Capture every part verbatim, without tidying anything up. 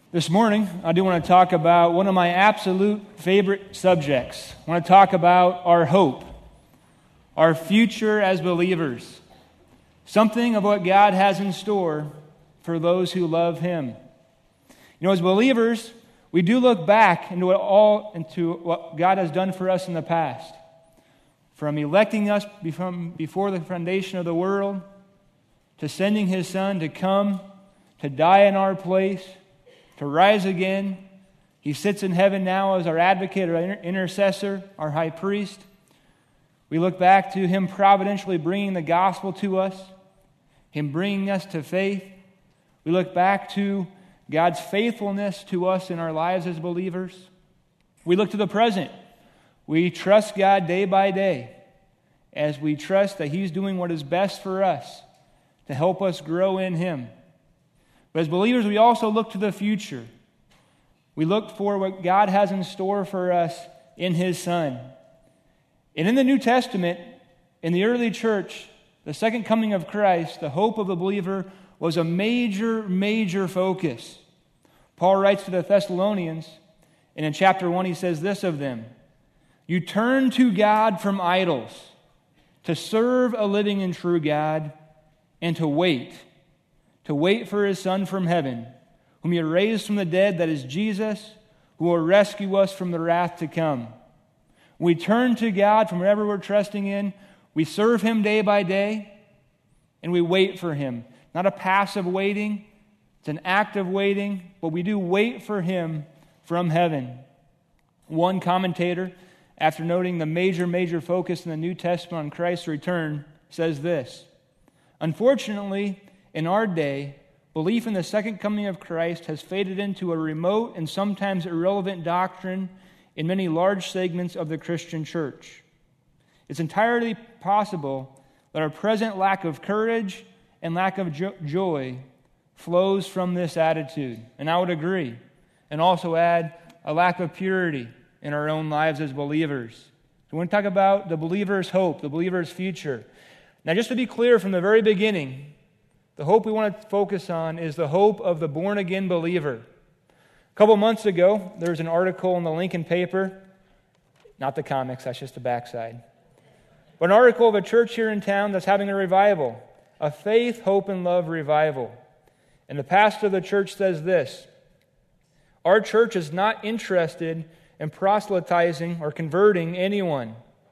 This morning, I do want to talk about one of my absolute favorite subjects. I want to talk about our hope, our future as believers, something of what God has in store for those who love Him. You know, as believers, we do look back into what all into what God has done for us in the past, from electing us before the foundation of the world, to sending His Son to come to die in our place, to rise again. He sits in heaven now as our advocate, our intercessor, our high priest. We look back to Him providentially bringing the gospel to us, Him bringing us to faith. We look back to God's faithfulness to us in our lives as believers. We look to the present. We trust God day by day as we trust that He's doing what is best for us to help us grow in Him. But as believers, we also look to the future. We look for what God has in store for us in His Son. And in the New Testament, in the early church, the second coming of Christ, the hope of the believer, was a major, major focus. Paul writes to the Thessalonians, and in chapter one he says this of them: "You turn to God from idols, to serve a living and true God, and to wait, to wait for His Son from heaven, whom He raised from the dead, that is Jesus, who will rescue us from the wrath to come." We turn to God from whatever we're trusting in. We serve Him day by day, and we wait for Him. Not a passive waiting, it's an active waiting, but we do wait for Him from heaven. One commentator, after noting the major, major focus in the New Testament on Christ's return, says this: "Unfortunately, in our day, belief in the second coming of Christ has faded into a remote and sometimes irrelevant doctrine in many large segments of the Christian church. It's entirely possible that our present lack of courage and lack of jo- joy flows from this attitude." And I would agree. And also add a lack of purity in our own lives as believers. So we want to talk about the believer's hope, the believer's future. Now, just to be clear from the very beginning, the hope we want to focus on is the hope of the born-again believer. A couple months ago, there was an article in the Lincoln paper, not the comics, that's just the backside, but an article of a church here in town that's having a revival, a faith, hope, and love revival. And the pastor of the church says this: "Our church is not interested in proselytizing or converting anyone,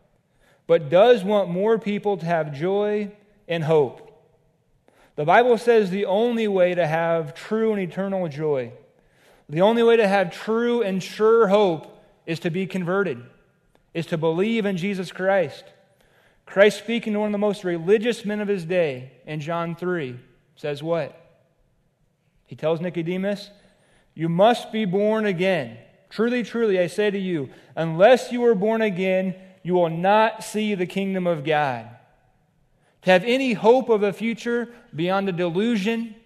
but does want more people to have joy and hope. The Bible says the only way to have true and eternal joy, the only way to have true and sure hope is to be converted, is to believe in Jesus Christ." Christ, speaking to one of the most religious men of His day in John three, says what? He tells Nicodemus, "You must be born again. Truly, truly, I say to you, unless you are born again, you will not see the kingdom of God." To have any hope of a future beyond the delusion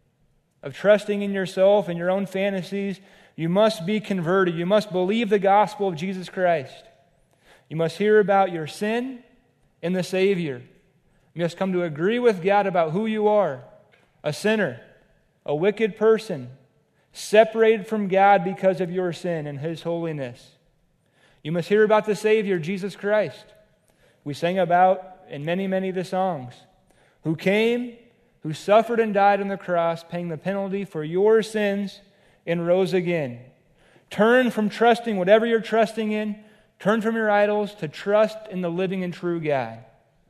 of trusting in yourself and your own fantasies, you must be converted. You must believe the gospel of Jesus Christ. You must hear about your sin and the Savior. You must come to agree with God about who you are, a sinner, a wicked person, separated from God because of your sin and His holiness. You must hear about the Savior, Jesus Christ. We sang about in many, many of the songs, who came, who suffered and died on the cross, paying the penalty for your sins, and rose again. Turn from trusting whatever you're trusting in, turn from your idols to trust in the living and true God.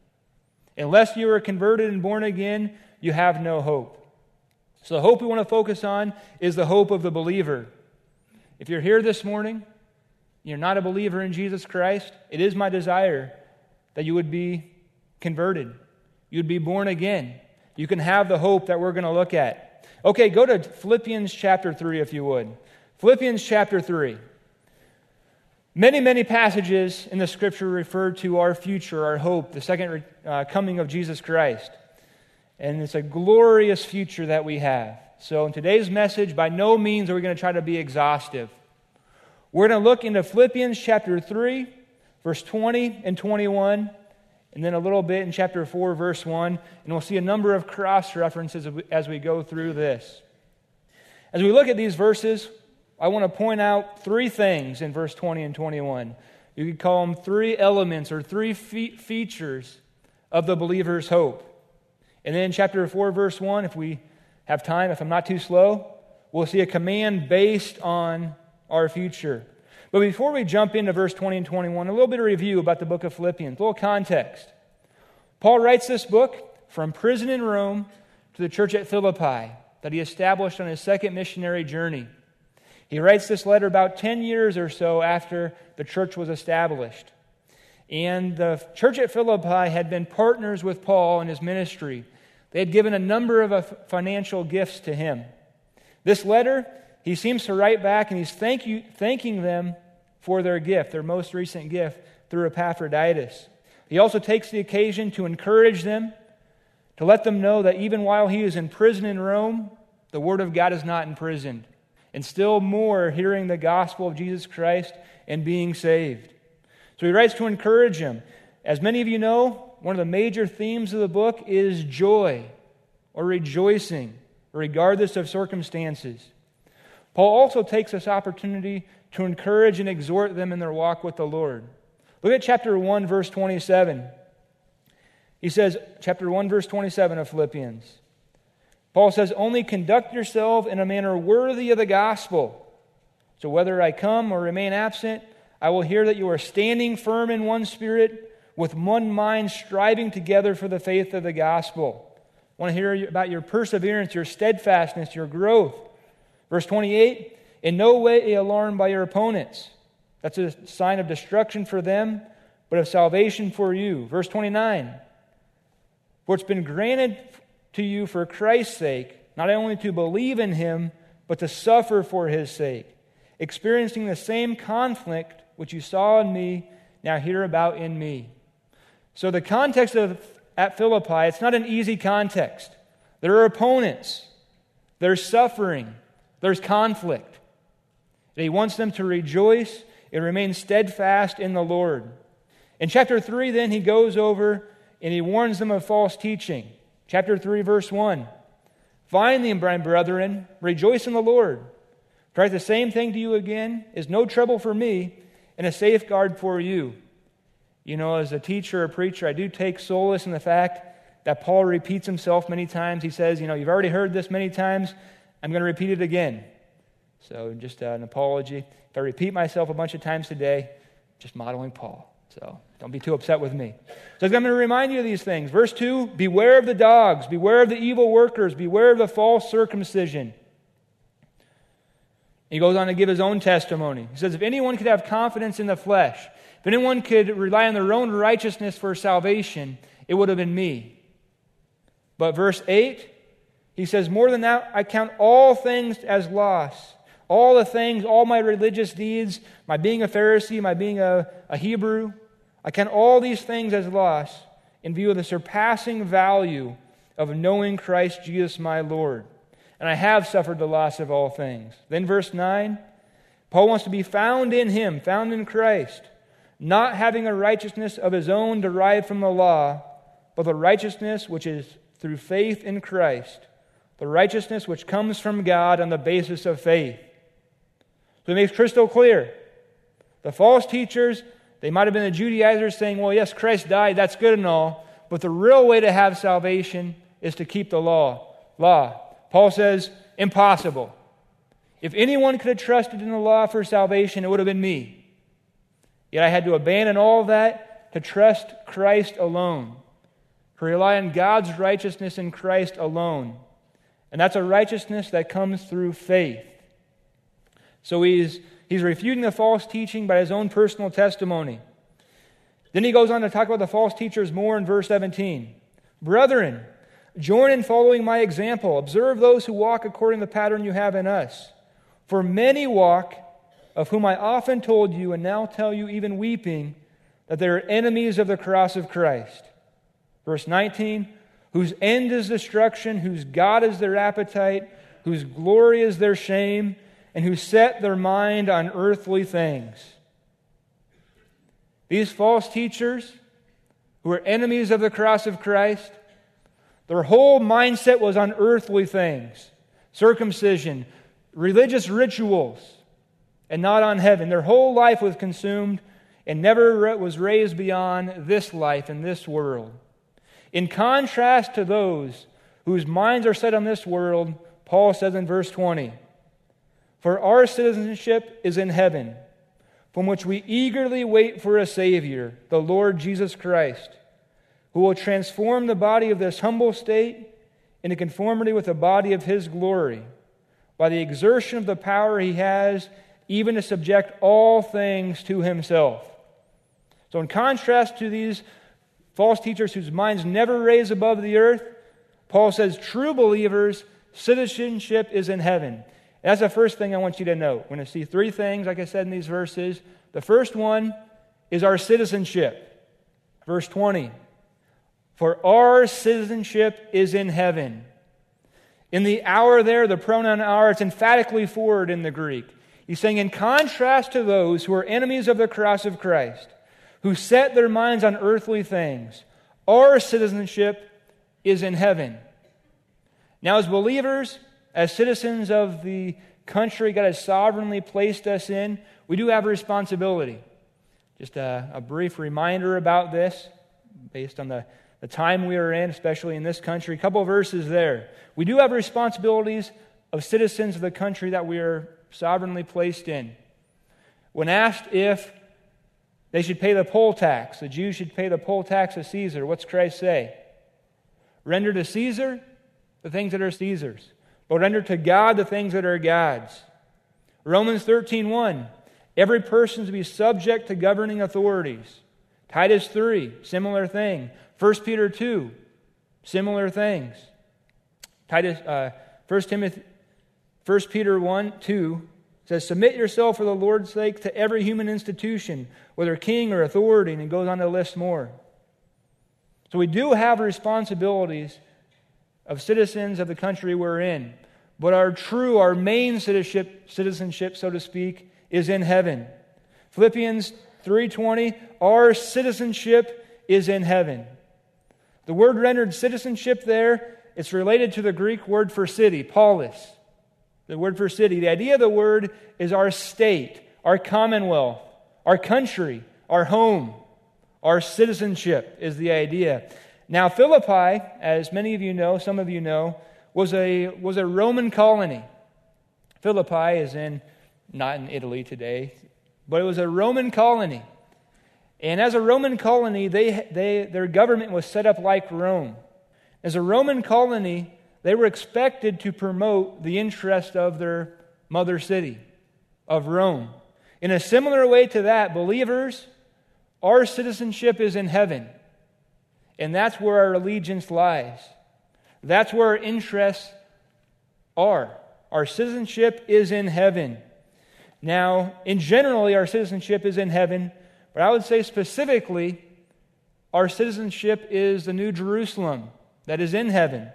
Unless you are converted and born again, you have no hope. So the hope we want to focus on is the hope of the believer. If you're here this morning, you're not a believer in Jesus Christ, it is my desire that you would be converted. You'd be born again. You can have the hope that we're going to look at. Okay, go to Philippians chapter three if you would. Philippians chapter three. Many, many passages in the Scripture refer to our future, our hope, the second uh, coming of Jesus Christ. And it's a glorious future that we have. So in today's message, by no means are we going to try to be exhaustive. We're going to look into Philippians chapter three, verse twenty and twenty-one, and then a little bit in chapter four, verse one, and we'll see a number of cross references as we go through this. As we look at these verses, I want to point out three things in verse twenty and twenty-one. You could call them three elements or three fe- features of the believer's hope. And then in chapter four, verse one, if we have time, if I'm not too slow, we'll see a command based on our future. But before we jump into verse twenty and twenty-one, a little bit of review about the book of Philippians, a little context. Paul writes this book from prison in Rome to the church at Philippi that he established on his second missionary journey. He writes this letter about ten years or so after the church was established. And the church at Philippi had been partners with Paul in his ministry. They had given a number of financial gifts to him. This letter, he seems to write back and he's thank you, thanking them for their gift, their most recent gift, through Epaphroditus. He also takes the occasion to encourage them, to let them know that even while he is in prison in Rome, the Word of God is not imprisoned. And still more, hearing the gospel of Jesus Christ and being saved. So he writes to encourage him. As many of you know, one of the major themes of the book is joy or rejoicing, regardless of circumstances. Paul also takes this opportunity to encourage and exhort them in their walk with the Lord. Look at chapter one, verse twenty-seven. He says, chapter one, verse twenty-seven of Philippians. Paul says, "Only conduct yourself in a manner worthy of the gospel. So whether I come or remain absent, I will hear that you are standing firm in one spirit, with one mind, striving together for the faith of the gospel." I want to hear about your perseverance, your steadfastness, your growth. Verse twenty-eight, "In no way alarmed by your opponents." That's a sign of destruction for them, but of salvation for you. Verse twenty-nine, "For it's been granted to you for Christ's sake, not only to believe in Him, but to suffer for His sake, experiencing the same conflict which you saw in me, now hear about in me." So the context of at Philippi, it's not an easy context. There are opponents. There's suffering. There's conflict. And he wants them to rejoice and remain steadfast in the Lord. In chapter three, then, he goes over and he warns them of false teaching. Chapter three, verse one. "Finally, my brethren, rejoice in the Lord. To write the same thing to you again is no trouble for me and a safeguard for you." You know, as a teacher or preacher, I do take solace in the fact that Paul repeats himself many times. He says, you know, you've already heard this many times. I'm going to repeat it again. So just uh, an apology. If I repeat myself a bunch of times today, just modeling Paul. So don't be too upset with me. So I'm going to remind you of these things. Verse two, "Beware of the dogs, beware of the evil workers, beware of the false circumcision." He goes on to give his own testimony. He says, "If anyone could have confidence in the flesh, if anyone could rely on their own righteousness for salvation, it would have been me." But verse eight, he says, "More than that, I count all things as loss. All the things, all my religious deeds, my being a Pharisee, my being a, a Hebrew, I count all these things as loss in view of the surpassing value of knowing Christ Jesus my Lord. And I have suffered the loss of all things." Then verse nine, Paul wants to be found in Him, found in Christ, not having a righteousness of his own derived from the law, but the righteousness which is through faith in Christ, the righteousness which comes from God on the basis of faith. So it makes crystal clear. The false teachers, they might have been the Judaizers saying, well, yes, Christ died, that's good and all, but the real way to have salvation is to keep the law. Law. Paul says, impossible. If anyone could have trusted in the law for salvation, it would have been me. Yet I had to abandon all that to trust Christ alone, to rely on God's righteousness in Christ alone. And that's a righteousness that comes through faith. So he's, he's refuting the false teaching by his own personal testimony. Then he goes on to talk about the false teachers more in verse seventeen. "Brethren, join in following my example. Observe those who walk according to the pattern you have in us. For many walk, of whom I often told you, and now tell you even weeping, that they are enemies of the cross of Christ." Verse nineteen, "Whose end is destruction, whose God is their appetite, whose glory is their shame, and who set their mind on earthly things." These false teachers, who are enemies of the cross of Christ, their whole mindset was on earthly things. Circumcision, religious rituals and not on heaven. Their whole life was consumed and never was raised beyond this life and this world. In contrast to those whose minds are set on this world, Paul says in verse twenty, "For our citizenship is in heaven, from which we eagerly wait for a Savior, the Lord Jesus Christ, who will transform the body of this humble state into conformity with the body of His glory, by the exertion of the power He has even to subject all things to Himself." So in contrast to these false teachers whose minds never raise above the earth, Paul says true believers' citizenship is in heaven. That's the first thing I want you to know. We're going to see three things, like I said in these verses. The first one is our citizenship. Verse twenty, "For our citizenship is in heaven." In the hour there, the pronoun our, it's emphatically forward in the Greek. He's saying in contrast to those who are enemies of the cross of Christ, who set their minds on earthly things, our citizenship is in heaven. Now, as believers, as citizens of the country God has sovereignly placed us in, we do have a responsibility. Just a, a brief reminder about this, based on the, the time we are in, especially in this country. A couple of verses there. We do have responsibilities of citizens of the country that we are sovereignly placed in. When asked if they should pay the poll tax, the Jews should pay the poll tax to Caesar, what's Christ say? "Render to Caesar the things that are Caesar's, but render to God the things that are God's." Romans thirteen one, "Every person is to be subject to governing authorities." Titus three, similar thing. First Peter two, similar things. Titus, uh, First Timothy, First Peter one, two says, "Submit yourself for the Lord's sake to every human institution, whether king or authority," and it goes on to list more. So we do have responsibilities of citizens of the country we're in, but our true, our main citizenship, citizenship, so to speak, is in heaven. Philippians three twenty, "Our citizenship is in heaven." The word rendered citizenship there, it's related to the Greek word for city, polis. The word for city. The idea of the word is our state, our commonwealth, our country, our home. Our citizenship is the idea. Now, Philippi, as many of you know, some of you know, was a was a Roman colony. Philippi is in, not in Italy today, but it was a Roman colony. And as a Roman colony, they they their government was set up like Rome. As a Roman colony, they were expected to promote the interest of their mother city, of Rome. In a similar way to that, believers, our citizenship is in heaven. And that's where our allegiance lies. That's where our interests are. Our citizenship is in heaven. Now, in generally, our citizenship is in heaven, but I would say specifically, our citizenship is the New Jerusalem that is in heaven.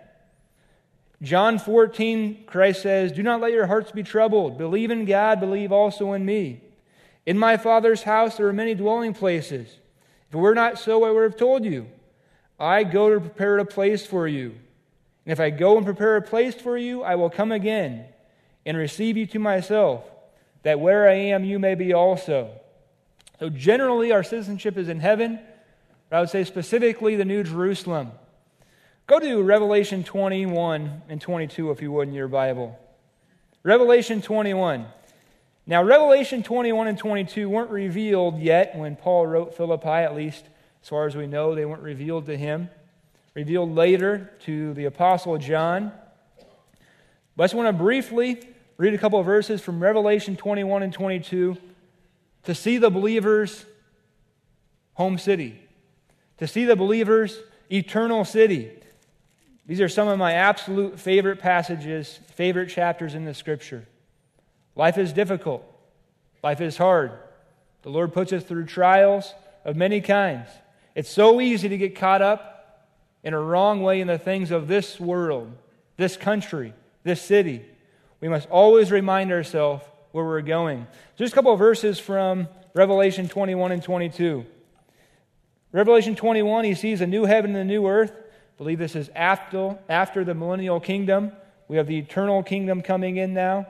John fourteen, Christ says, "Do not let your hearts be troubled. Believe in God, believe also in me. In my Father's house there are many dwelling places. If it were not so, I would have told you. I go to prepare a place for you. And if I go and prepare a place for you, I will come again and receive you to myself, that where I am you may be also." So generally our citizenship is in heaven, but I would say specifically the New Jerusalem. Go to Revelation twenty-one and twenty-two if you would in your Bible. Revelation twenty-one. Now Revelation twenty-one and twenty-two weren't revealed yet when Paul wrote Philippi, at least as far as we know, they weren't revealed to him. Revealed later to the Apostle John. But I just want to briefly read a couple of verses from Revelation twenty-one and twenty-two to see the believer's home city, to see the believer's eternal city. These are some of my absolute favorite passages, favorite chapters in the Scripture. Life is difficult. Life is hard. The Lord puts us through trials of many kinds. It's so easy to get caught up in a wrong way in the things of this world, this country, this city. We must always remind ourselves where we're going. Just a couple of verses from Revelation twenty-one and twenty-two. Revelation twenty-one, he sees a new heaven and a new earth. I believe this is after, after the millennial kingdom. We have the eternal kingdom coming in now. The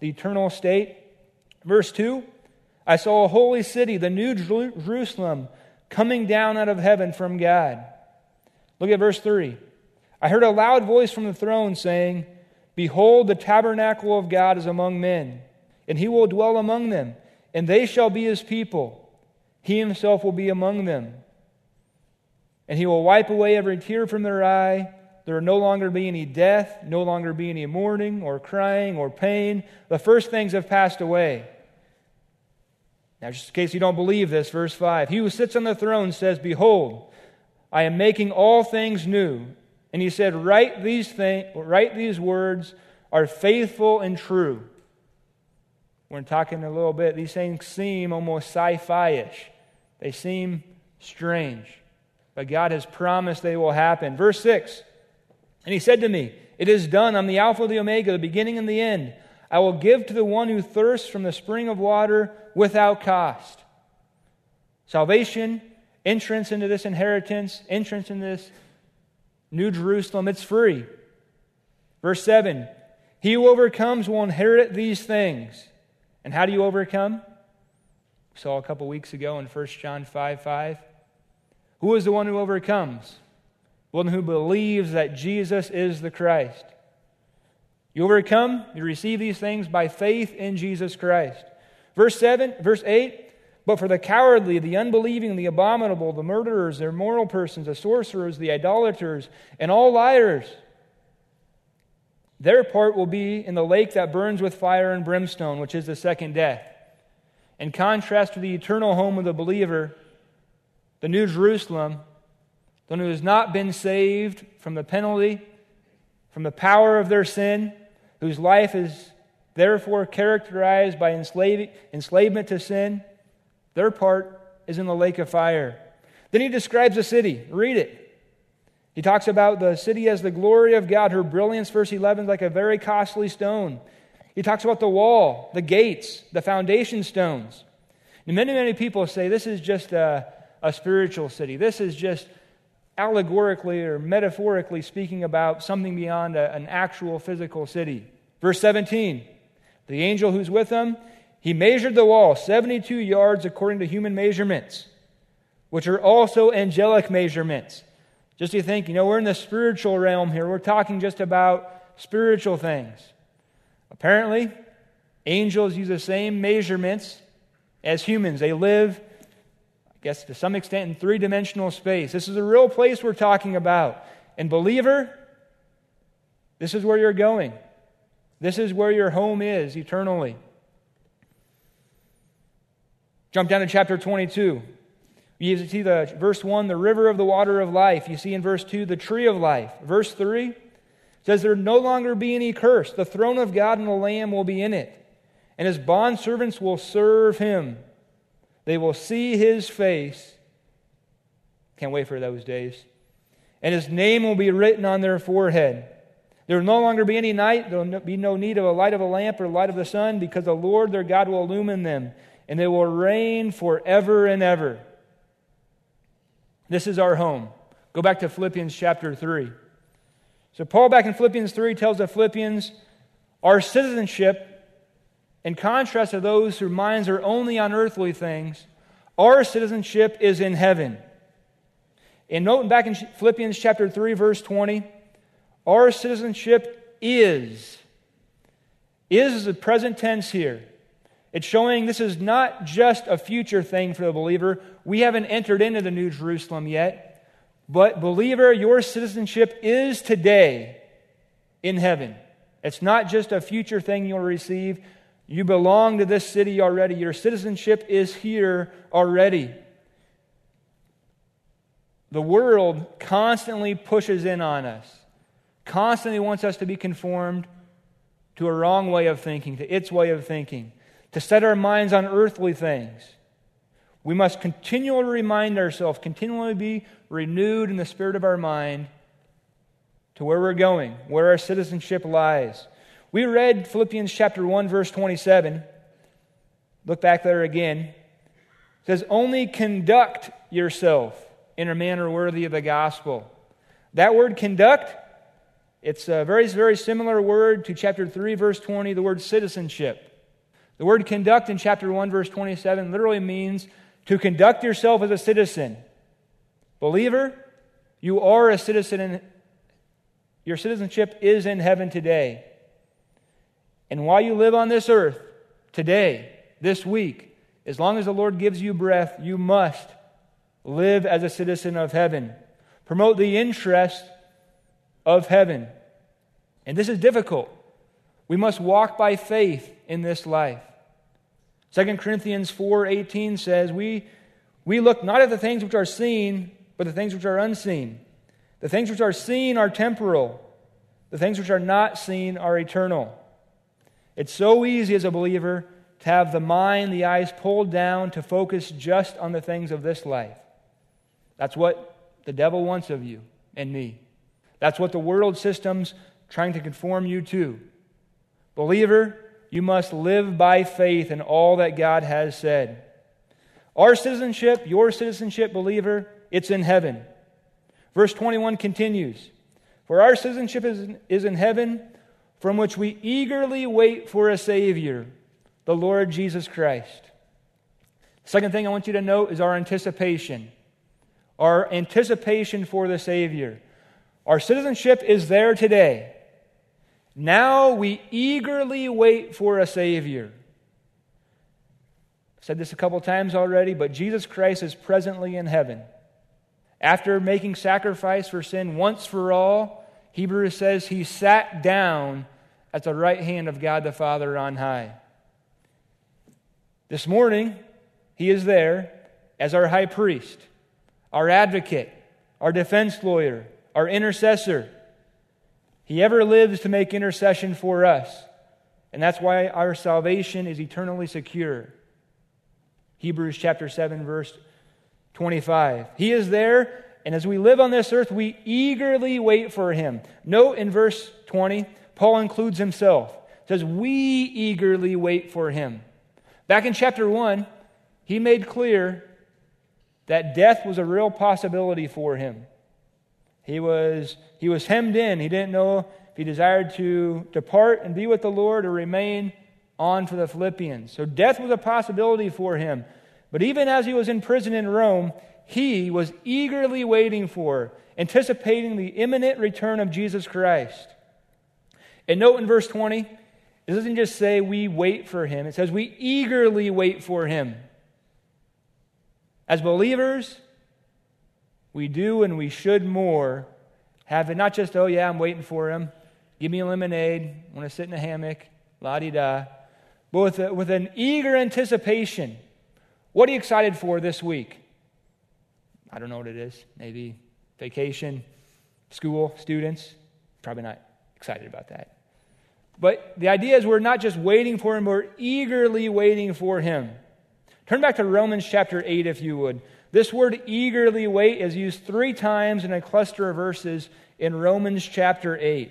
the eternal state. Verse two, I saw a holy city, the new Jerusalem, coming down out of heaven from God. Look at verse three. I heard a loud voice from the throne saying, Behold, the tabernacle of God is among men, and he will dwell among them, and they shall be his people. He himself will be among them. And he will wipe away every tear from their eye. There will no longer be any death, no longer be any mourning or crying or pain. The first things have passed away. Now, just in case you don't believe this, verse five. He who sits on the throne says, Behold, I am making all things new. And he said, Write these things, write these words are faithful and true. We're talking a little bit. These things seem almost sci-fi-ish. They seem strange. But God has promised they will happen. Verse six. And he said to me, It is done. I'm the Alpha and the Omega, the beginning and the end. I will give to the one who thirsts from the spring of water without cost. Salvation, entrance into this inheritance, entrance into this New Jerusalem, it's free. Verse seven, He who overcomes will inherit these things. And how do you overcome? We saw a couple weeks ago in First John five five. Who is the one who overcomes? One who believes that Jesus is the Christ. You overcome, you receive these things by faith in Jesus Christ. Verse seven, verse eight, but for the cowardly, the unbelieving, the abominable, the murderers, the immoral persons, the sorcerers, the idolaters, and all liars, their part will be in the lake that burns with fire and brimstone, which is the second death. In contrast to the eternal home of the believer, the New Jerusalem, the one who has not been saved from the penalty, from the power of their sin, whose life is therefore characterized by enslaving, enslavement to sin, their part is in the lake of fire. Then he describes the city. Read it. He talks about the city as the glory of God. Her brilliance, verse eleven, like a very costly stone. He talks about the wall, the gates, the foundation stones. And many, many people say this is just a, a spiritual city. This is just allegorically or metaphorically speaking about something beyond a, an actual physical city. Verse seventeen, the angel who's with them, he measured the wall seventy-two yards according to human measurements, which are also angelic measurements. Just so you think, you know, we're in the spiritual realm here. We're talking just about spiritual things. Apparently, angels use the same measurements as humans. They live, I guess, to some extent in three-dimensional space. This is a real place we're talking about. And believer, this is where you're going. This is where your home is eternally. Jump down to chapter twenty-two. You see the verse one, the river of the water of life. You see in verse two, the tree of life. Verse three says there will no longer be any curse. The throne of God and the Lamb will be in it, and his bondservants will serve him. They will see his face. Can't wait for those days. And his name will be written on their forehead. There will no longer be any night. There will be no need of a light of a lamp or light of the sun, because the Lord their God will illumine them, and they will reign forever and ever. This is our home. Go back to Philippians chapter three. So Paul back in Philippians three tells the Philippians, our citizenship, in contrast to those whose minds are only on earthly things, our citizenship is in heaven. And note back in Philippians chapter three, verse twenty, our citizenship is. Is is the present tense here. It's showing this is not just a future thing for the believer. We haven't entered into the New Jerusalem yet. But believer, your citizenship is today in heaven. It's not just a future thing you'll receive. You belong to this city already. Your citizenship is here already. The world constantly pushes in on us, constantly wants us to be conformed to a wrong way of thinking, to its way of thinking, to set our minds on earthly things. We must continually remind ourselves, continually be renewed in the spirit of our mind to where we're going, where our citizenship lies. We read Philippians chapter one, verse twenty-seven. Look back there again. It says, only conduct yourself in a manner worthy of the gospel. That word conduct It's a very, very similar word to chapter three, verse twenty, the word citizenship. The word conduct in chapter one, verse twenty-seven literally means to conduct yourself as a citizen. Believer, you are a citizen, and your citizenship is in heaven today. And while you live on this earth, today, this week, as long as the Lord gives you breath, you must live as a citizen of heaven. Promote the interest of heaven. And this is difficult. We must walk by faith in this life. Second Corinthians four eighteen says, we, we look not at the things which are seen, but the things which are unseen. The things which are seen are temporal. The things which are not seen are eternal. It's so easy as a believer to have the mind, the eyes pulled down to focus just on the things of this life. That's what the devil wants of you and me. That's what the world system's trying to conform you to. Believer, you must live by faith in all that God has said. Our citizenship, your citizenship, believer, it's in heaven. Verse twenty-one continues, for our citizenship is in, is in heaven, from which we eagerly wait for a Savior, the Lord Jesus Christ. The second thing I want you to note is our anticipation. Our anticipation for the Savior. Our citizenship is there today. Now we eagerly wait for a Savior. I've said this a couple times already, but Jesus Christ is presently in heaven. After making sacrifice for sin once for all, Hebrews says he sat down at the right hand of God the Father on high. This morning, he is there as our high priest, our advocate, our defense lawyer, our intercessor. He ever lives to make intercession for us. And that's why our salvation is eternally secure. Hebrews chapter seven, verse twenty-five. He is there, and as we live on this earth, we eagerly wait for him. Note in verse twenty, Paul includes himself. It says, we eagerly wait for him. Back in chapter one, he made clear that death was a real possibility for him. He was, he was hemmed in. He didn't know if he desired to depart and be with the Lord or remain on for the Philippians. So death was a possibility for him. But even as he was in prison in Rome, he was eagerly waiting for, anticipating the imminent return of Jesus Christ. And note in verse twenty, it doesn't just say we wait for him. It says we eagerly wait for him. As believers, we do and we should more have it not just, oh yeah, I'm waiting for him. Give me a lemonade. I want to sit in a hammock. La-di-da. But with, a, with an eager anticipation. What are you excited for this week? I don't know what it is. Maybe vacation, school, students. Probably not excited about that. But the idea is we're not just waiting for him, we're eagerly waiting for him. Turn back to Romans chapter eight, if you would. This word eagerly wait is used three times in a cluster of verses in Romans chapter eight.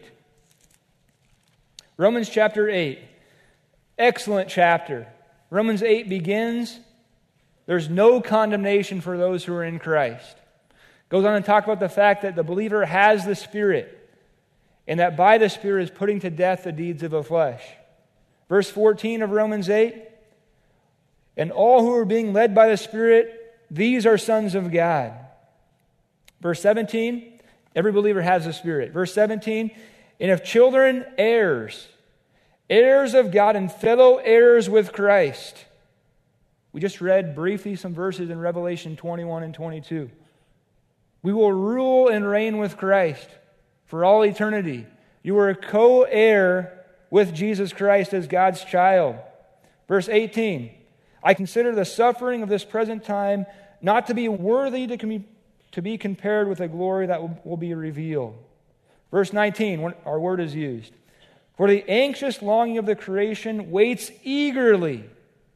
Romans chapter eight. Excellent chapter. Romans eight begins, there's no condemnation for those who are in Christ. Goes on to talk about the fact that the believer has the Spirit, and that by the Spirit is putting to death the deeds of the flesh. Verse fourteen of Romans eight, and all who are being led by the Spirit, these are sons of God. Verse seventeen, every believer has the Spirit. Verse seventeen, and if children, heirs, heirs of God and fellow heirs with Christ. We just read briefly some verses in Revelation twenty-one and twenty-two. We will rule and reign with Christ for all eternity. You are a co-heir with Jesus Christ as God's child. Verse eighteen, I consider the suffering of this present time not to be worthy to, com- to be compared with the glory that will, will be revealed. Verse nineteen, when our word is used. For the anxious longing of the creation waits eagerly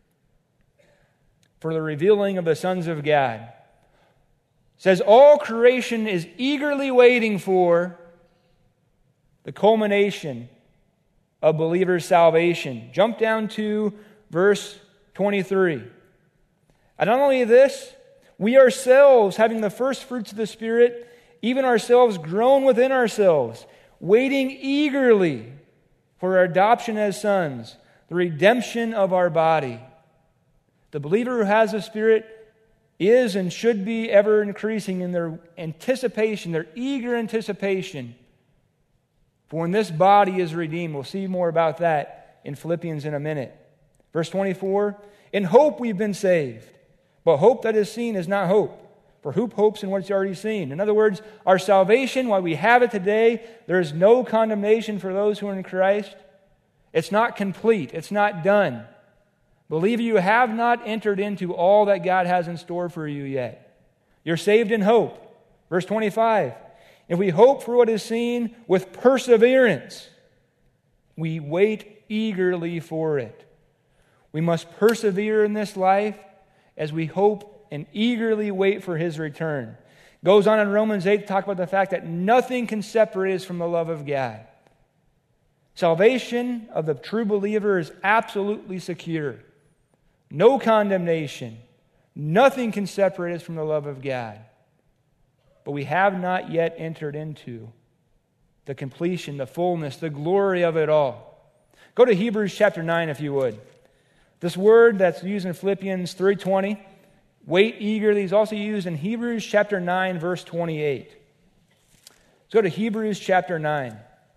for the revealing of the sons of God. It says all creation is eagerly waiting for the culmination of believers' salvation. Jump down to verse twenty-three. And not only this, we ourselves, having the first fruits of the Spirit, even ourselves grown within ourselves, waiting eagerly for our adoption as sons, the redemption of our body. The believer who has the Spirit is and should be ever increasing in their anticipation, their eager anticipation for when this body is redeemed. We'll see more about that in Philippians in a minute. Verse twenty-four, in hope we've been saved, but hope that is seen is not hope. For who hopes in what's already seen? In other words, our salvation, while we have it today, there is no condemnation for those who are in Christ. It's not complete. It's not done. Believer, you have not entered into all that God has in store for you yet. You're saved in hope. Verse twenty-five, if we hope for what is seen with perseverance, we wait eagerly for it. We must persevere in this life as we hope and eagerly wait for His return. Goes on in Romans eight to talk about the fact that nothing can separate us from the love of God. Salvation of the true believer is absolutely secure. No condemnation. Nothing can separate us from the love of God. But we have not yet entered into the completion, the fullness, the glory of it all. Go to Hebrews chapter nine if you would. This word that's used in Philippians three twenty, wait eagerly, is also used in Hebrews chapter nine, verse twenty-eight. Let's go to Hebrews chapter nine.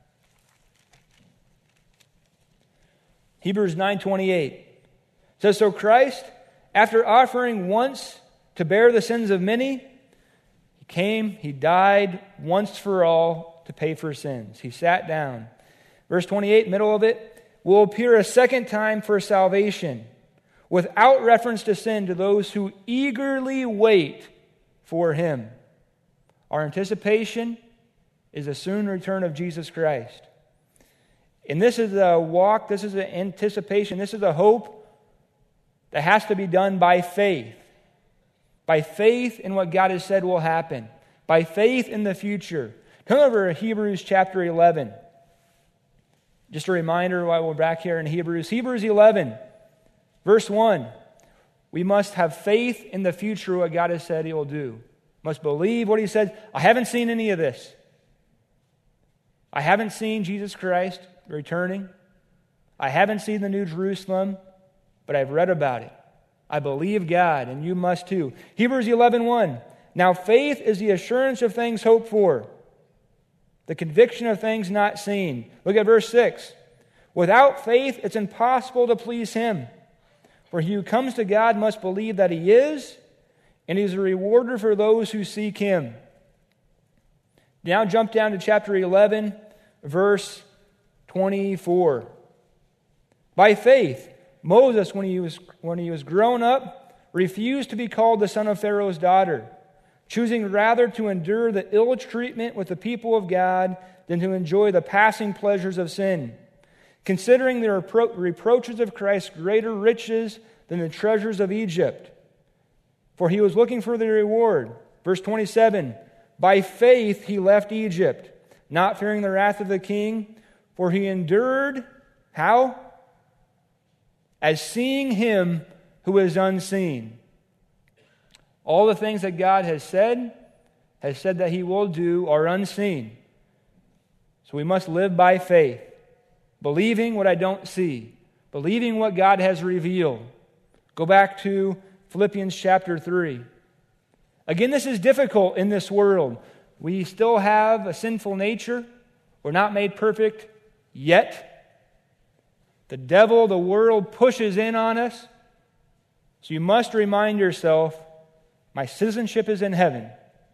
Hebrews nine twenty-eight. It says, so Christ, after offering once to bear the sins of many, He came, He died once for all to pay for sins. He sat down. Verse twenty-eight, middle of it, will appear a second time for salvation, without reference to sin, to those who eagerly wait for Him. Our anticipation is the soon return of Jesus Christ. And this is a walk, this is an anticipation, this is a hope that has to be done by faith. By faith in what God has said will happen. By faith in the future. Come over to Hebrews chapter eleven. Just a reminder while we're back here in Hebrews. Hebrews eleven, verse one. We must have faith in the future, what God has said He will do. Must believe what He said. I haven't seen any of this. I haven't seen Jesus Christ returning. I haven't seen the New Jerusalem, but I've read about it. I believe God, and you must too. Hebrews eleven one. Now faith is the assurance of things hoped for, the conviction of things not seen. Look at verse six. Without faith, it's impossible to please Him. For he who comes to God must believe that He is, and He's a rewarder for those who seek Him. Now jump down to chapter eleven, verse twenty-four. By faith, Moses, when he was, when he was grown up, refused to be called the son of Pharaoh's daughter, choosing rather to endure the ill treatment with the people of God than to enjoy the passing pleasures of sin, considering the repro- reproaches of Christ greater riches than the treasures of Egypt. For he was looking for the reward. Verse twenty-seven, by faith he left Egypt, not fearing the wrath of the king, for he endured, how? As seeing Him who is unseen. All the things that God has said, has said that He will do, are unseen. So we must live by faith, believing what I don't see, believing what God has revealed. Go back to Philippians chapter three. Again, this is difficult in this world. We still have a sinful nature. We're not made perfect yet. The devil, the world, pushes in on us. So you must remind yourself, my citizenship is in heaven.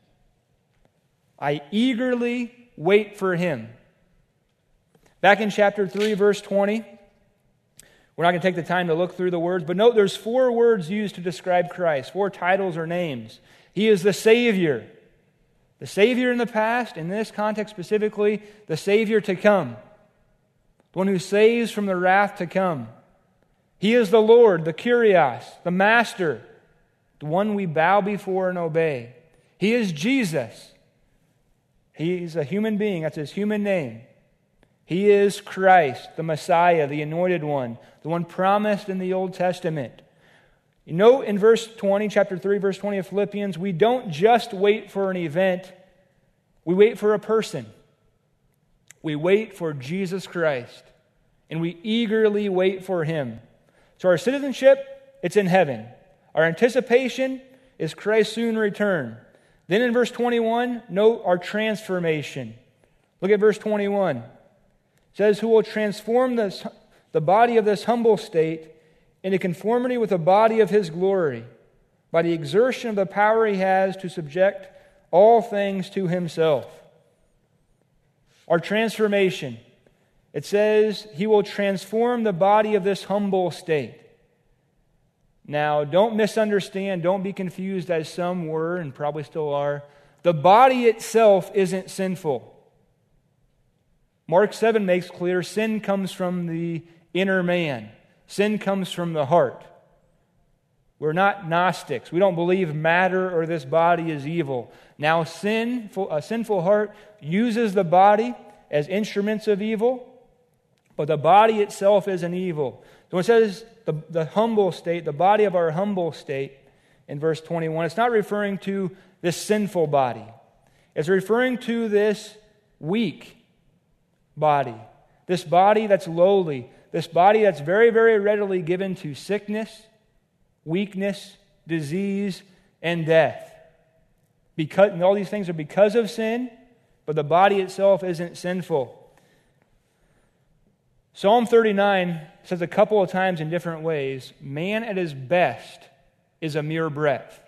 I eagerly wait for Him. Back in chapter three, verse twenty, we're not going to take the time to look through the words, but note there's four words used to describe Christ, four titles or names. He is the Savior. The Savior in the past, in this context specifically, the Savior to come. The one who saves from the wrath to come. He is the Lord, the Kyrios, the Master, the one we bow before and obey. He is Jesus. He is a human being. That's His human name. He is Christ, the Messiah, the Anointed One, the one promised in the Old Testament. You know, in verse twenty, chapter three, verse twenty of Philippians, we don't just wait for an event. We wait for a person. We wait for Jesus Christ, and we eagerly wait for Him. So our citizenship, it's in heaven. Our anticipation is Christ's soon return. Then in verse twenty-one, note our transformation. Look at verse twenty-one. It says, who will transform this, the body of this humble state into conformity with the body of His glory, by the exertion of the power He has to subject all things to Himself. Our transformation. It says He will transform the body of this humble state. Now, don't misunderstand, don't be confused as some were and probably still are. The body itself isn't sinful. Mark seven makes clear sin comes from the inner man. Sin comes from the heart. We're not Gnostics. We don't believe matter or this body is evil. Now, sin, a sinful heart uses the body as instruments of evil, but the body itself isn't evil. So it says the, the humble state, the body of our humble state in verse twenty-one, it's not referring to this sinful body. It's referring to this weak body, this body that's lowly, this body that's very, very readily given to sickness, weakness, disease, and death. Because, and all these things are because of sin, but the body itself isn't sinful. Psalm thirty-nine says a couple of times in different ways, man at his best is a mere breath.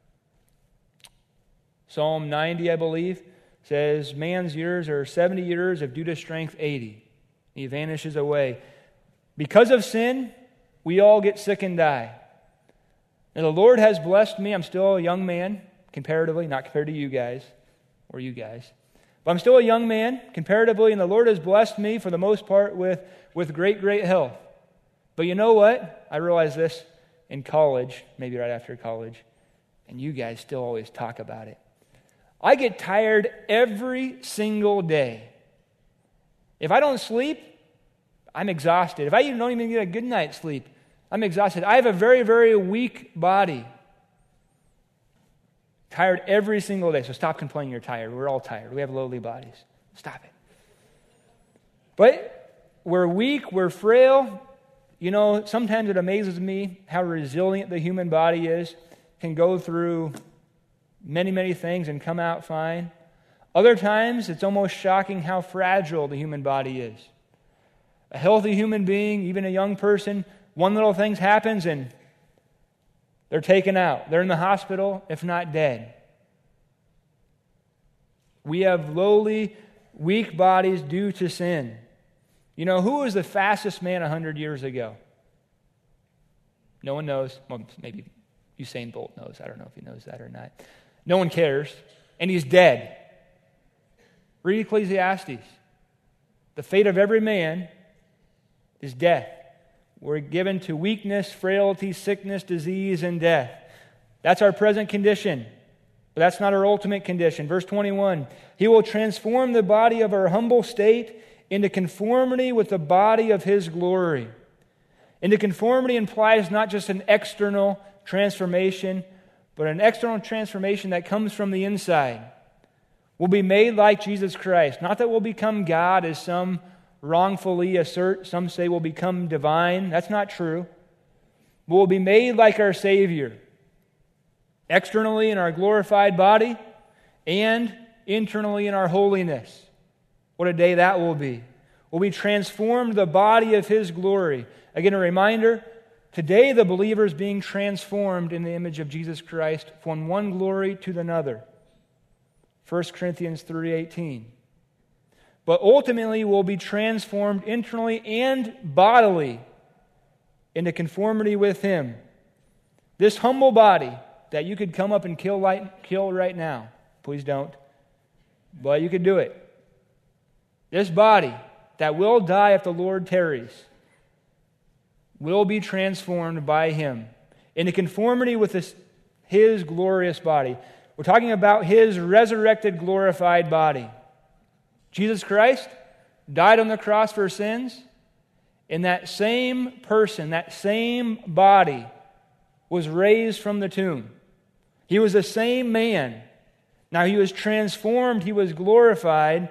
Psalm ninety, I believe, says man's years are seventy years of due to strength eighty. He vanishes away. Because of sin, we all get sick and die. And the Lord has blessed me. I'm still a young man, comparatively, not compared to you guys, or you guys. But I'm still a young man, comparatively, and the Lord has blessed me, for the most part, with, with great, great health. But you know what? I realized this in college, maybe right after college, and you guys still always talk about it. I get tired every single day. If I don't sleep, I'm exhausted. If I don't even get a good night's sleep, I'm exhausted. I have a very, very weak body. Tired every single day. So stop complaining you're tired. We're all tired. We have lowly bodies. Stop it. But we're weak. We're frail. You know, sometimes it amazes me how resilient the human body is. Can go through many, many things and come out fine. Other times, it's almost shocking how fragile the human body is. A healthy human being, even a young person, one little thing happens and they're taken out. They're in the hospital, if not dead. We have lowly, weak bodies due to sin. You know, who was the fastest man one hundred years ago? No one knows. Well, maybe Usain Bolt knows. I don't know if he knows that or not. No one cares. And he's dead. Read Ecclesiastes. The fate of every man is death. We're given to weakness, frailty, sickness, disease, and death. That's our present condition. But that's not our ultimate condition. Verse twenty-one, He will transform the body of our humble state into conformity with the body of His glory. Into conformity implies not just an external transformation, but an external transformation that comes from the inside. We'll be made like Jesus Christ. Not that we'll become God, as some wrongfully assert. Some say we'll become divine. That's not true. But we'll be made like our Savior. Externally in our glorified body, and internally in our holiness. What a day that will be. We'll be transformed the body of His glory. Again, a reminder, today the believer is being transformed in the image of Jesus Christ from one glory to another. First Corinthians three eighteen. But ultimately we'll be transformed internally and bodily into conformity with Him. This humble body that you could come up and kill right, kill right now. Please don't. But you could do it. This body that will die if the Lord tarries will be transformed by Him into conformity with this, His glorious body. We're talking about His resurrected, glorified body. Jesus Christ died on the cross for sins, and that same person, that same body, was raised from the tomb. He was the same man. Now He was transformed, He was glorified,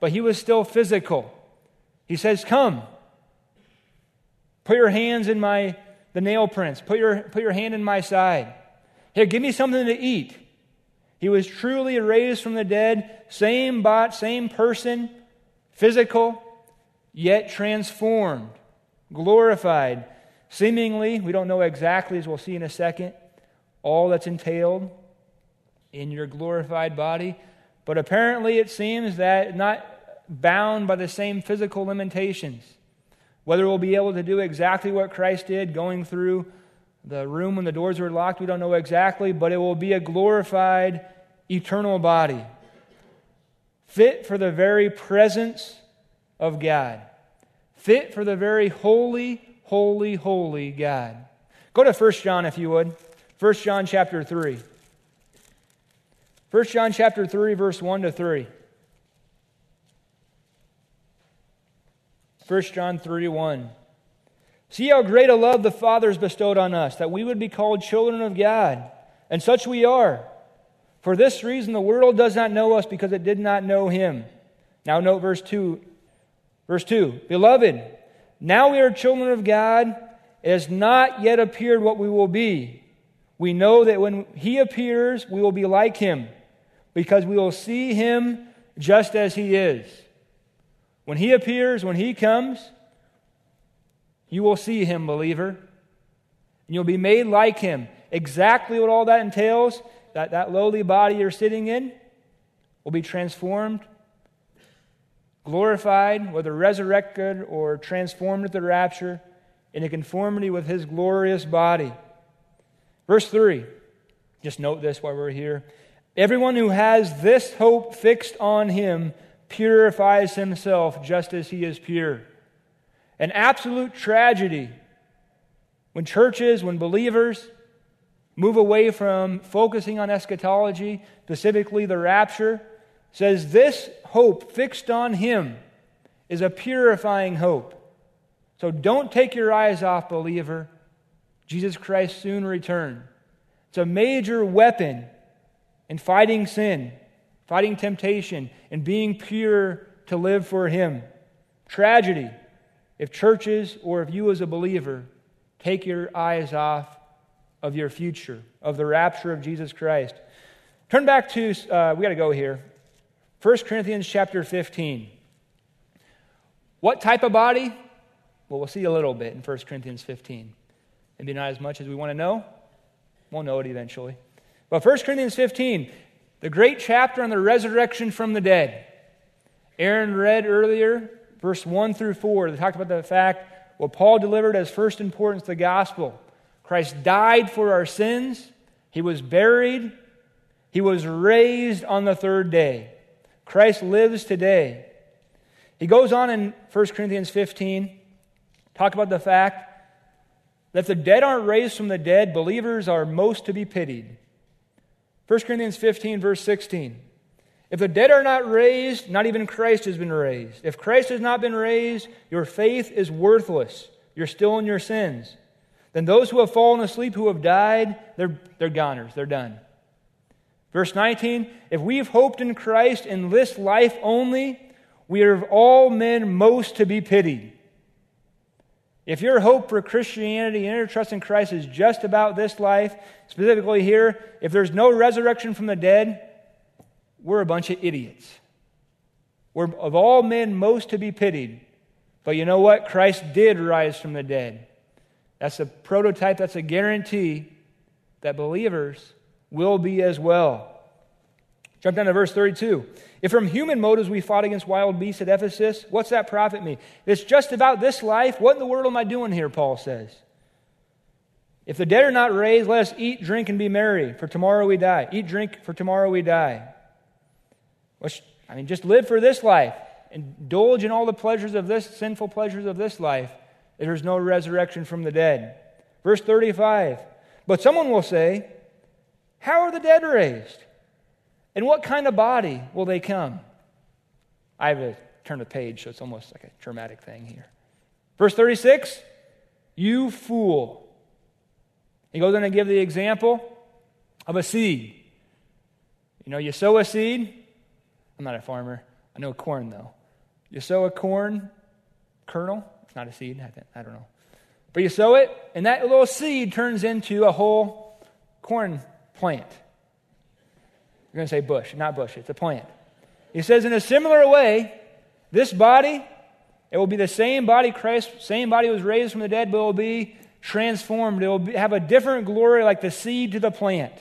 but he was still physical. He says, come, put your hands in my the nail prints, put your, put your hand in my side. Here, give me something to eat. He was truly raised from the dead, same bot, same person, physical, yet transformed, glorified. Seemingly, we don't know exactly, as we'll see in a second, all that's entailed in your glorified body. But apparently it seems that not bound by the same physical limitations. Whether we'll be able to do exactly what Christ did, going through the room when the doors were locked, we don't know exactly, but it will be a glorified, eternal body, fit for the very presence of God, fit for the very holy, holy, holy God. Go to First John if you would. First John chapter three. First John chapter three, verse one to three. First John three, one. See how great a love the Father has bestowed on us, that we would be called children of God. And such we are. For this reason the world does not know us, because it did not know Him. Now note verse two. Verse two. Beloved, now we are children of God. It has not yet appeared what we will be. We know that when He appears, we will be like Him, because we will see Him just as He is. When He appears, when He comes, you will see Him, believer. And you'll be made like Him. Exactly what all that entails, that, that lowly body you're sitting in, will be transformed, glorified, whether resurrected or transformed at the rapture, in a conformity with His glorious body. Verse three, just note this while we're here. Everyone who has this hope fixed on Him purifies himself just as He is pure. An absolute tragedy when churches, when believers move away from focusing on eschatology, specifically the rapture, says this hope fixed on Him is a purifying hope. So don't take your eyes off, believer. Jesus Christ soon return. It's a major weapon in fighting sin, fighting temptation, and being pure to live for Him. Tragedy if churches or if you as a believer take your eyes off of your future, of the rapture of Jesus Christ. Turn back to, uh, we got to go here, First Corinthians chapter fifteen. What type of body? Well, we'll see a little bit in First Corinthians fifteen. Maybe not as much as we want to know. We'll know it eventually. But First Corinthians fifteen, the great chapter on the resurrection from the dead. Aaron read earlier, verse one through four, they talked about the fact what Paul delivered as first importance the gospel. Christ died for our sins. He was buried. He was raised on the third day. Christ lives today. He goes on in First Corinthians fifteen, talk about the fact that if the dead aren't raised from the dead, believers are most to be pitied. First Corinthians fifteen, verse sixteen. If the dead are not raised, not even Christ has been raised. If Christ has not been raised, your faith is worthless. You're still in your sins. Then those who have fallen asleep, who have died, they're, they're goners. They're done. Verse nineteen, if we've hoped in Christ in this life only, we are of all men most to be pitied. If your hope for Christianity and your trust in Christ is just about this life, specifically here, if there's no resurrection from the dead, we're a bunch of idiots. We're of all men most to be pitied. But you know what? Christ did rise from the dead. That's a prototype, that's a guarantee that believers will be as well. Jump down to verse thirty-two. If from human motives we fought against wild beasts at Ephesus, what's that profit me? If it's just about this life, what in the world am I doing here, Paul says. If the dead are not raised, let us eat, drink, and be merry, for tomorrow we die. Eat, drink, for tomorrow we die. Which, I mean, just live for this life. Indulge in all the pleasures of this, sinful pleasures of this life. If there's no resurrection from the dead. Verse thirty-five. But someone will say, how are the dead raised? And what kind of body will they come? I have to turn the page, so it's almost like a dramatic thing here. Verse thirty-six, you fool. He goes on to give the example of a seed. You know, you sow a seed. I'm not a farmer. I know corn, though. You sow a corn kernel. It's not a seed. I, think, I don't know. But you sow it, and that little seed turns into a whole corn plant. You're going to say bush. Not bush. It's a plant. He says, in a similar way, this body, it will be the same body Christ, same body was raised from the dead, but it will be transformed. It will be, have a different glory like the seed to the plant.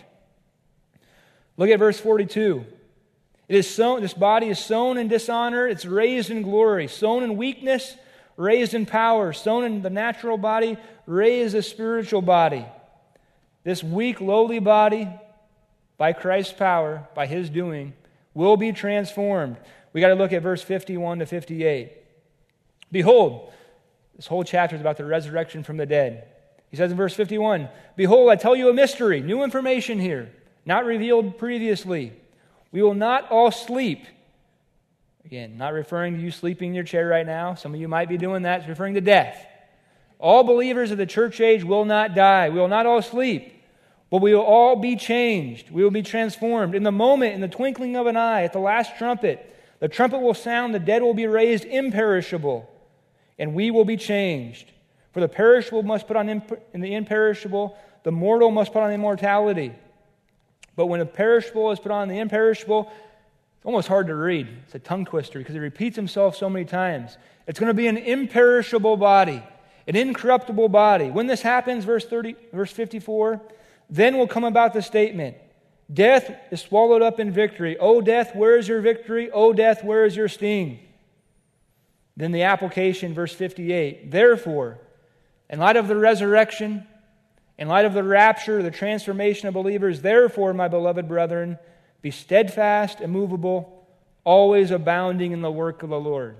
Look at verse forty-two. It is sown, this body is sown in dishonor, it's raised in glory. Sown in weakness, raised in power. Sown in the natural body, raised a spiritual body. This weak, lowly body, by Christ's power, by His doing, will be transformed. We got to look at verse fifty-one to fifty-eight. Behold, this whole chapter is about the resurrection from the dead. He says in verse fifty-one, Behold, I tell you a mystery, new information here, not revealed previously. We will not all sleep. Again, not referring to you sleeping in your chair right now. Some of you might be doing that. It's referring to death. All believers of the church age will not die. We will not all sleep, but we will all be changed. We will be transformed. In the moment, in the twinkling of an eye, at the last trumpet, the trumpet will sound, the dead will be raised imperishable, and we will be changed. For the perishable must put on imp- in the imperishable, the mortal must put on immortality. But when the perishable is put on the imperishable, it's almost hard to read. It's a tongue twister because he repeats himself so many times. It's going to be an imperishable body, an incorruptible body. When this happens, verse thirty, verse fifty-four, then will come about the statement, Death is swallowed up in victory. O death, where is your victory? O death, where is your sting? Then the application, verse fifty-eight, Therefore, in light of the resurrection, in light of the rapture, the transformation of believers, therefore, my beloved brethren, be steadfast, immovable, always abounding in the work of the Lord.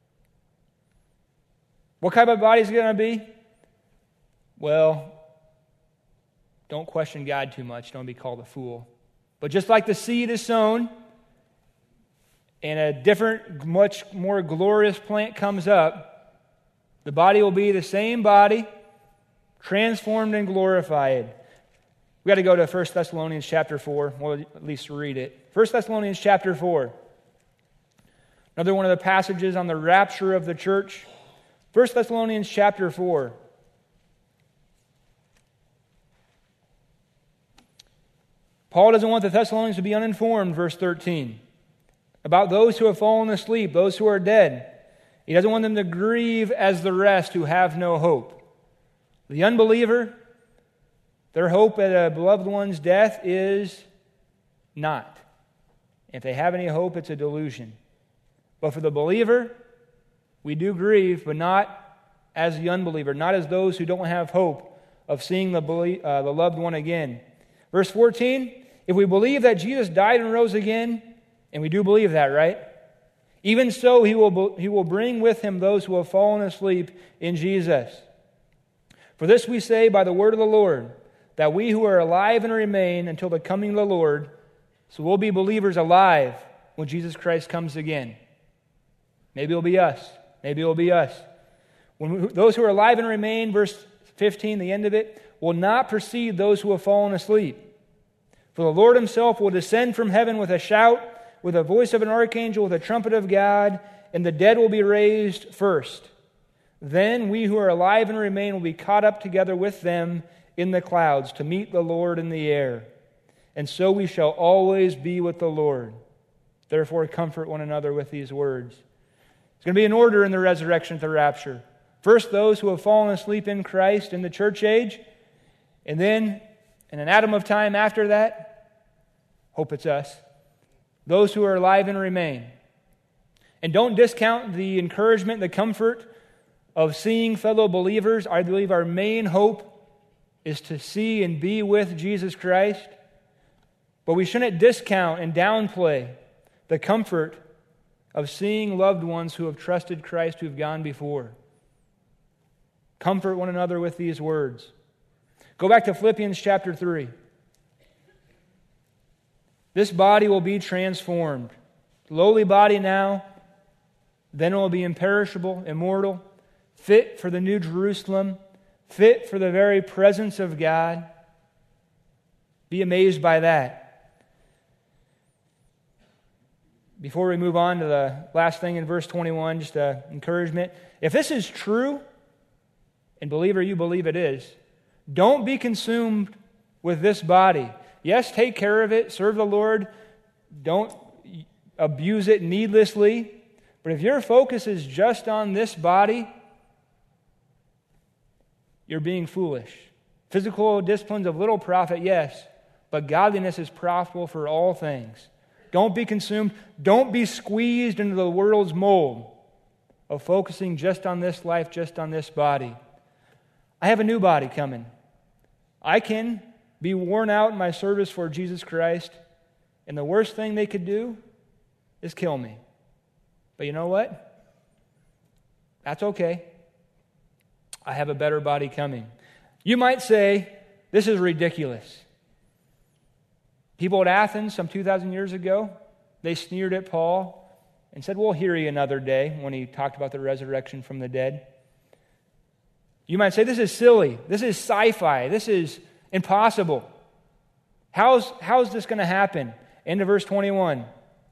What kind of body is it going to be? Well, don't question God too much. Don't be called a fool. But just like the seed is sown, and a different, much more glorious plant comes up, the body will be the same body, transformed and glorified. We got to go to First Thessalonians chapter four. We'll at least read it. First Thessalonians chapter four. Another one of the passages on the rapture of the church. First Thessalonians chapter four. Paul doesn't want the Thessalonians to be uninformed, verse thirteen, about those who have fallen asleep, those who are dead. He doesn't want them to grieve as the rest who have no hope. The unbeliever, their hope at a beloved one's death is not. If they have any hope, it's a delusion. But for the believer, we do grieve, but not as the unbeliever, not as those who don't have hope of seeing the, belie- uh, the loved one again. Verse fourteen, if we believe that Jesus died and rose again, and we do believe that, right? Even so, he will, he will bring with him those who have fallen asleep in Jesus. For this we say by the word of the Lord, that we who are alive and remain until the coming of the Lord, so we'll be believers alive when Jesus Christ comes again. Maybe it'll be us. Maybe it'll be us. When we, those who are alive and remain, verse fifteen, the end of it, will not precede those who have fallen asleep. For the Lord himself will descend from heaven with a shout, with the voice of an archangel, with a trumpet of God, and the dead will be raised first. Then we who are alive and remain will be caught up together with them in the clouds to meet the Lord in the air. And so we shall always be with the Lord. Therefore comfort one another with these words. It's going to be an order in the resurrection at the rapture. First, those who have fallen asleep in Christ in the church age, and then in an atom of time after that, hope it's us, those who are alive and remain. And don't discount the encouragement, the comfort of seeing fellow believers. I believe our main hope is to see and be with Jesus Christ. But we shouldn't discount and downplay the comfort of seeing loved ones who have trusted Christ, who have gone before. Comfort one another with these words. Go back to Philippians chapter three. This body will be transformed. Lowly body now, then it will be imperishable, immortal, fit for the new Jerusalem, fit for the very presence of God. Be amazed by that. before we move on to the last thing in verse twenty-one, just an encouragement. If this is true, and believer, you believe it is, don't be consumed with this body. Yes, take care of it, serve the Lord, don't abuse it needlessly. But if your focus is just on this body, you're being foolish. Physical disciplines of little profit, yes, but godliness is profitable for all things. Don't be consumed. Don't be squeezed into the world's mold of focusing just on this life, just on this body. I have a new body coming. I can be worn out in my service for Jesus Christ, and the worst thing they could do is kill me. But you know what? That's okay. I have a better body coming. You might say, this is ridiculous. People at Athens some two thousand years ago, they sneered at Paul and said, we'll hear you another day, when he talked about the resurrection from the dead. You might say, this is silly. This is sci-fi. This is impossible. How's, how's this going to happen? Into verse twenty-one.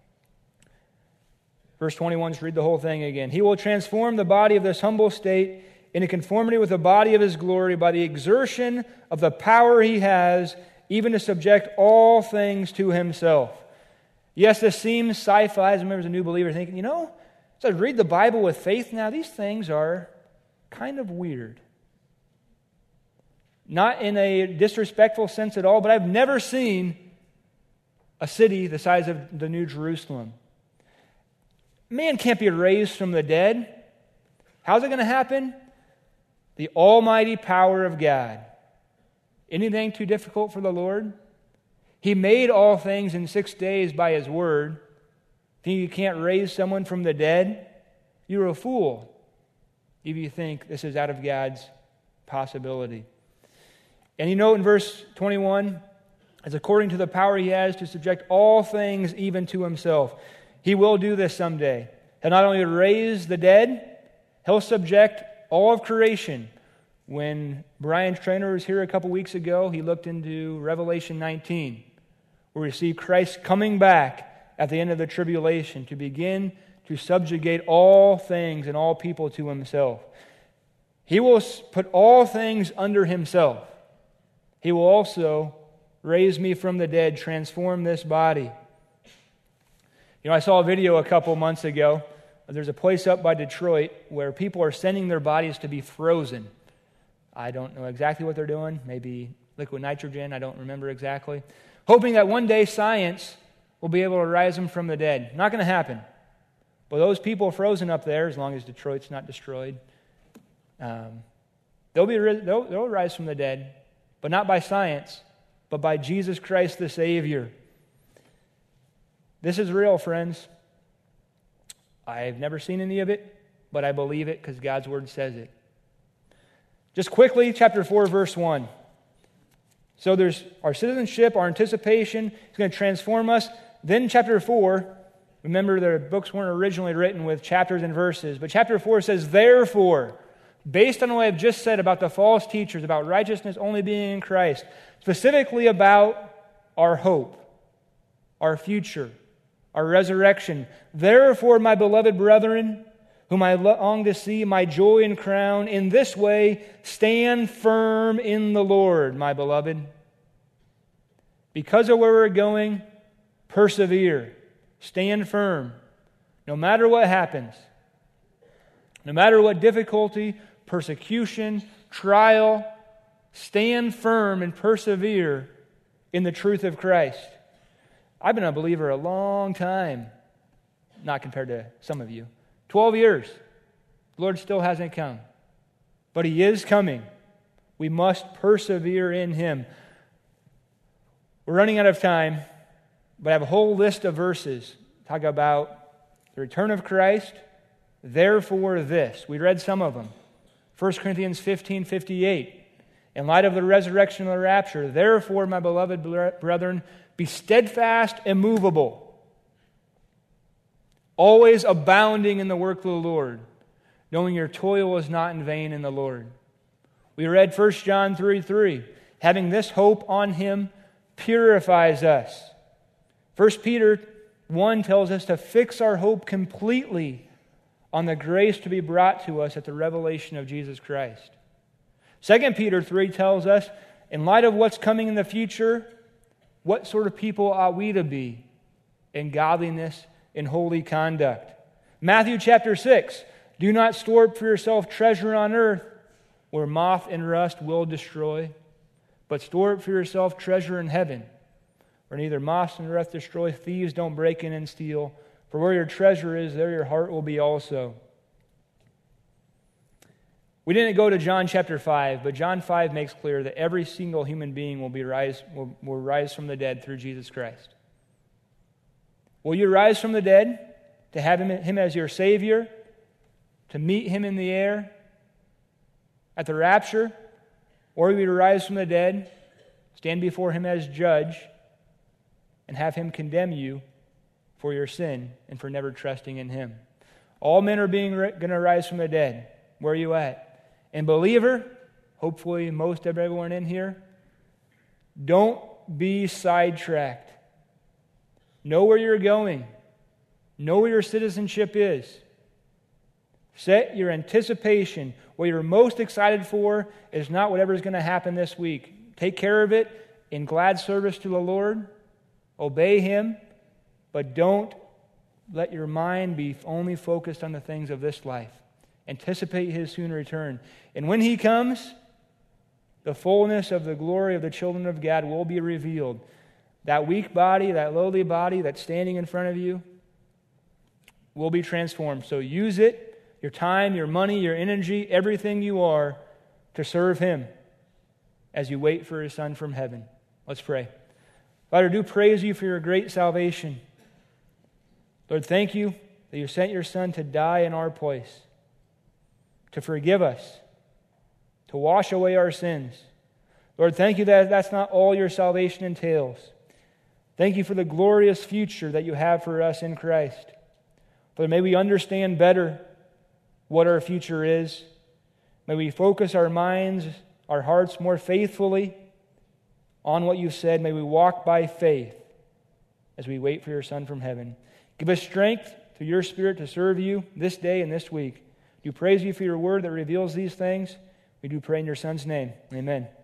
Verse twenty-one, just read the whole thing again. He will transform the body of this humble state into conformity with the body of his glory by the exertion of the power he has, even to subject all things to himself. Yes, this seems sci-fi. As I remember as a new believer thinking, you know, as I read the Bible with faith now, these things are kind of weird. Not in a disrespectful sense at all, but I've never seen a city the size of the New Jerusalem. Man can't be raised from the dead. How's it going to happen? The almighty power of God. Anything too difficult for the Lord? He made all things in six days by His word. Think you can't raise someone from the dead? You're a fool if you think this is out of God's possibility. And you know in verse twenty-one, as according to the power He has to subject all things even to Himself. He will do this someday. He'll not only raise the dead, He'll subject all of creation. When Brian Trainer was here a couple weeks ago, he looked into Revelation nineteen, where we see Christ coming back at the end of the tribulation to begin to subjugate all things and all people to Himself. He will put all things under Himself. He will also raise me from the dead, transform this body. You know, I saw a video a couple months ago. There's a place up by Detroit where people are sending their bodies to be frozen. I don't know exactly what they're doing. Maybe liquid nitrogen. I don't remember exactly. Hoping that one day science will be able to rise them from the dead. Not going to happen. But those people frozen up there, as long as Detroit's not destroyed, um, they'll be they'll, they'll rise from the dead, but not by science, but by Jesus Christ the Savior. This is real, friends. I've never seen any of it, but I believe it because God's Word says it. Just quickly, chapter four, verse one. So there's our citizenship, our anticipation. He's going to transform us. Then chapter four, remember the books weren't originally written with chapters and verses, but chapter four says, therefore, based on what I've just said about the false teachers, about righteousness only being in Christ, specifically about our hope, our future, our resurrection. Therefore, my beloved brethren, whom I long to see, my joy and crown, in this way stand firm in the Lord, my beloved. Because of where we're going, persevere. Stand firm. No matter what happens, no matter what difficulty, persecution, trial, stand firm and persevere in the truth of Christ. I've been a believer a long time, not compared to some of you. Twelve years. The Lord still hasn't come. But He is coming. We must persevere in Him. We're running out of time, but I have a whole list of verses talk about the return of Christ. Therefore this. We read some of them. First Corinthians fifteen fifty-eight. In light of the resurrection and the rapture, therefore, my beloved brethren, be steadfast, immovable, always abounding in the work of the Lord, knowing your toil is not in vain in the Lord. We read First John three three. Having this hope on Him purifies us. First Peter one tells us to fix our hope completely on the grace to be brought to us at the revelation of Jesus Christ. Second Peter three tells us, in light of what's coming in the future, what sort of people ought we to be in godliness and holy conduct. Matthew chapter six, do not store up for yourself treasure on earth where moth and rust will destroy, but store up for yourself treasure in heaven where neither moth and rust destroy, thieves don't break in and steal. For where your treasure is, there your heart will be also. We didn't go to John chapter five, but John five makes clear that every single human being will be rise will, will rise from the dead through Jesus Christ. Will you rise from the dead to have him, him as your Savior, to meet Him in the air at the rapture? Or will you rise from the dead, stand before Him as judge, and have Him condemn you for your sin and for never trusting in Him? All men are being going to rise from the dead. Where are you at? And believer, hopefully most of everyone in here, don't be sidetracked. Know where you're going. Know where your citizenship is. Set your anticipation. What you're most excited for is not whatever's going to happen this week. Take care of it in glad service to the Lord. Obey Him, but don't let your mind be only focused on the things of this life. Anticipate His soon return. And when He comes, the fullness of the glory of the children of God will be revealed. That weak body, that lowly body that's standing in front of you will be transformed. So use it, your time, your money, your energy, everything you are, to serve Him as you wait for His Son from heaven. Let's pray. Father, do praise You for Your great salvation. Lord, thank You that You sent Your Son to die in our place, to forgive us, to wash away our sins. Lord, thank You that that's not all Your salvation entails. Thank You for the glorious future that You have for us in Christ. Lord, may we understand better what our future is. May we focus our minds, our hearts more faithfully on what You've said. May we walk by faith as we wait for Your Son from heaven. Give us strength through Your Spirit to serve You this day and this week. We do praise You for Your word that reveals these things. We do pray in Your Son's name. Amen.